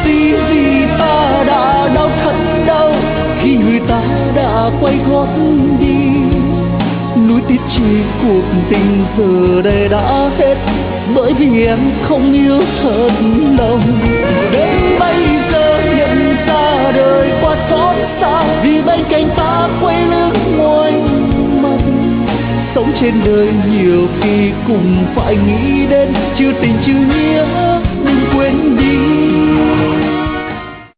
đi vì ta đã đau thật đau khi người ta đã quay gót đi. Nuối tiếc chi cuộc tình giờ đây đã hết, bởi vì em không yêu thật lòng. Đến bây giờ nhận ra đời quá xót xa, vì bên cạnh ta quay lưng ngoảnh mặt. Sống trên đời nhiều khi cũng phải nghĩ đến chữ tình chữ nghĩa, đừng quên đi.